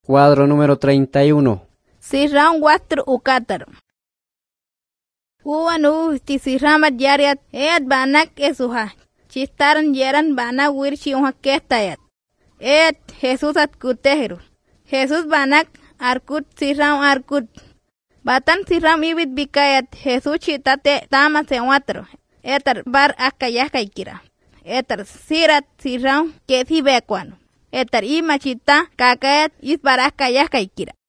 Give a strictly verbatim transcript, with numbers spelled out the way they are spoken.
Cuadro número treinta y uno. Sirran cuatro ukatar. Uwan u ti sirramat yariat eat banak esuha. Chistaran yaran banak wirchi unha ketayat. Eat Jesús at kuteheru. Jesús banak arkut sirram arkut. Batan sirram ibit bikayat Jesús chitate tama sewatro. Etar bar akayakaikira. Etar sirat sirram kesi bekuano. Etar ima chita kakayat is bar akayakaikira.